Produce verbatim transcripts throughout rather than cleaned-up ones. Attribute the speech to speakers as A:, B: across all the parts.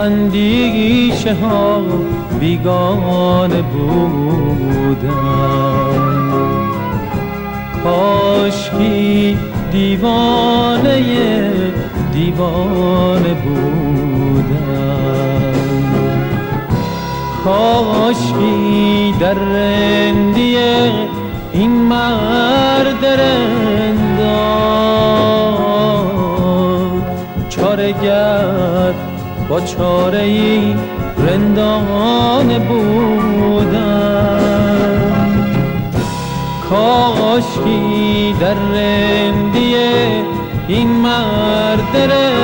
A: اندیشه ها بیگانه بودم، کاشکی دیوانه دیوانه بودم، کاشکی در رندی این مرد رندان چاره گر با چاره ای رندانه بودم، کاشکی در رندی این مرد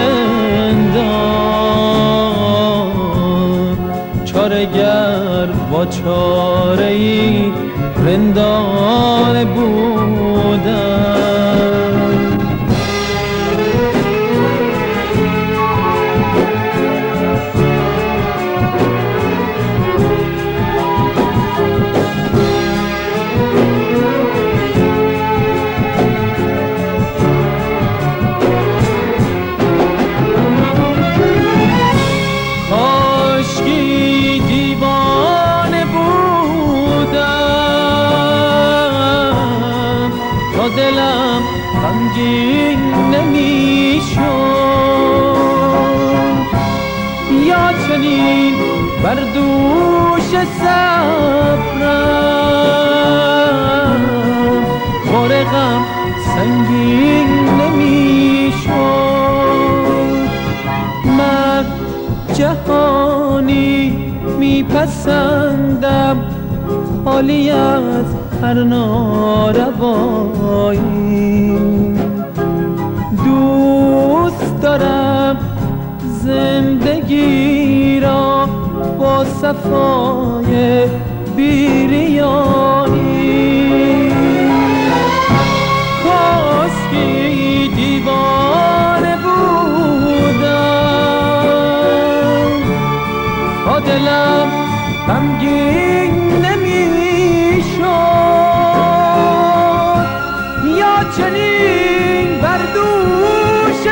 A: رندان چاره گر با چاره ای رندانه بودم. دلم غمگین نمیشد، یا چنین بر دوش صبرم بار غم سنگین نمیشد. من جهانی میپسندم خالی از هر ناروایی، دوست دارم زندگی را با صفای بیریایی، کاشکی دیوانه بودم تا دلم غمگین نمیشد، یا چنین بر دوش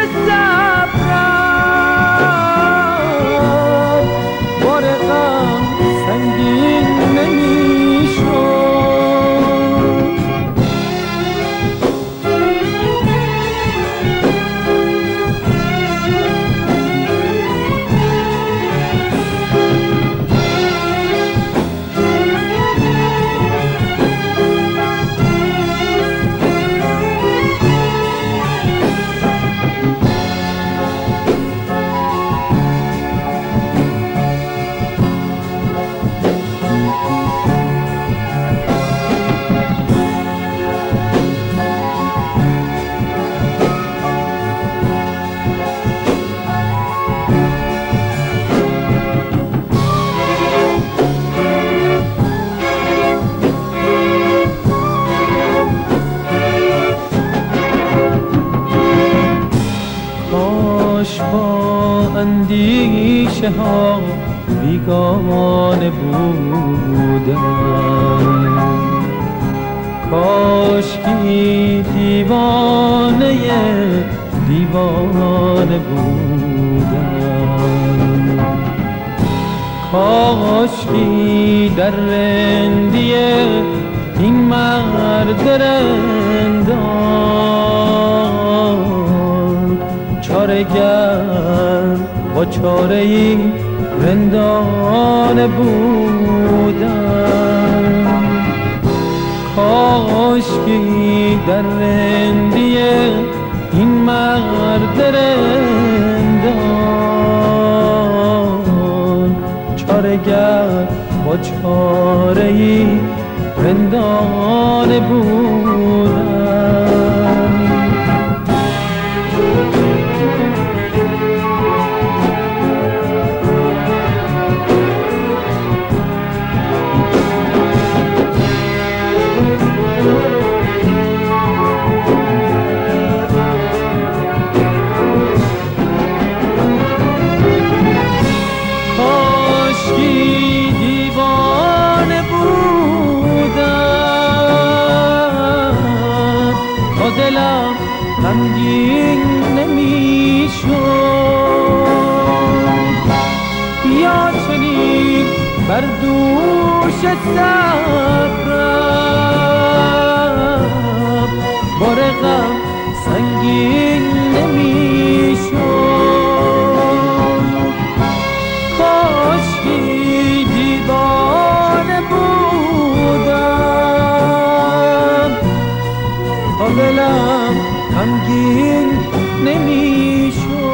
A: صبرم بار غم سنگین نمیشد. با اندیشه ها بیگانه بودم، کاشکی دیوانه دیوانه بودم، کاشکی در رندی این مرد رندان چاره گر با چاره ای رندانه بودم، کاشکی در رندی این مرد رندان چاره گر با چاره ای رندانه بودم. دلم غمگین نمیشد، بر دوش صبرم بار غم سنگین نمیشد. کاشکی دیوانه بودم تا دلم غمگین نمیشد.